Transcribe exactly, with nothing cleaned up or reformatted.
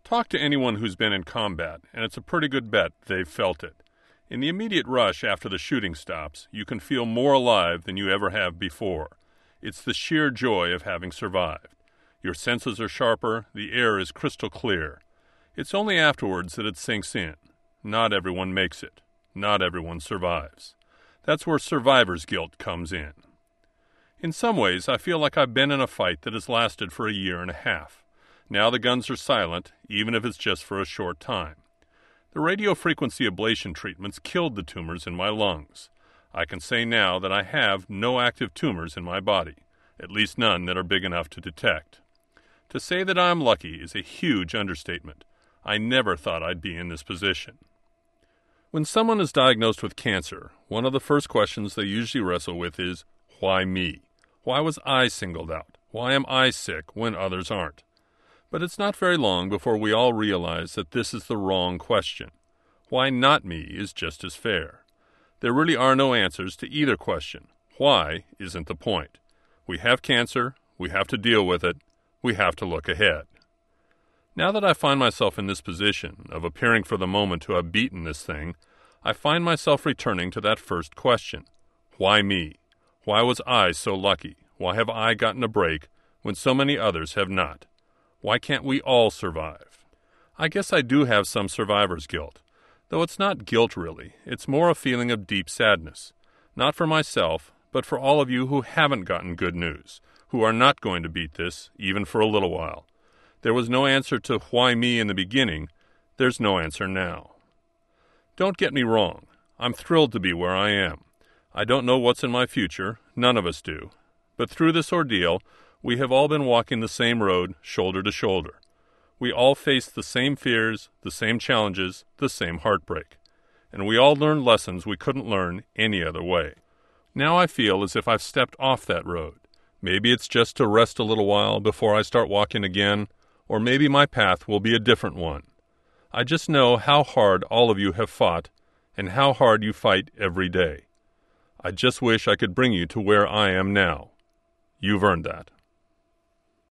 Talk to anyone who's been in combat, and it's a pretty good bet they've felt it. In the immediate rush after the shooting stops, you can feel more alive than you ever have before. It's the sheer joy of having survived. Your senses are sharper, the air is crystal clear. It's only afterwards that it sinks in. Not everyone makes it. Not everyone survives. That's where survivor's guilt comes in. In some ways, I feel like I've been in a fight that has lasted for a year and a half. Now the guns are silent, even if it's just for a short time. The radiofrequency ablation treatments killed the tumors in my lungs. I can say now that I have no active tumors in my body, at least none that are big enough to detect. To say that I'm lucky is a huge understatement. I never thought I'd be in this position. When someone is diagnosed with cancer, one of the first questions they usually wrestle with is, why me? Why was I singled out? Why am I sick when others aren't? But it's not very long before we all realize that this is the wrong question. Why not me is just as fair. There really are no answers to either question. Why isn't the point. We have cancer, we have to deal with it, we have to look ahead. Now that I find myself in this position of appearing for the moment to have beaten this thing, I find myself returning to that first question. Why me? Why was I so lucky? Why have I gotten a break when so many others have not? Why can't we all survive? I guess I do have some survivor's guilt, though it's not guilt really. It's more a feeling of deep sadness, not for myself, but for all of you who haven't gotten good news, who are not going to beat this, even for a little while. There was no answer to why me in the beginning. There's no answer now. Don't get me wrong. I'm thrilled to be where I am. I don't know what's in my future. None of us do. But through this ordeal, we have all been walking the same road, shoulder to shoulder. We all faced the same fears, the same challenges, the same heartbreak. And we all learned lessons we couldn't learn any other way. Now I feel as if I've stepped off that road. Maybe it's just to rest a little while before I start walking again, or maybe my path will be a different one. I just know how hard all of you have fought, and how hard you fight every day. I just wish I could bring you to where I am now. You've earned that.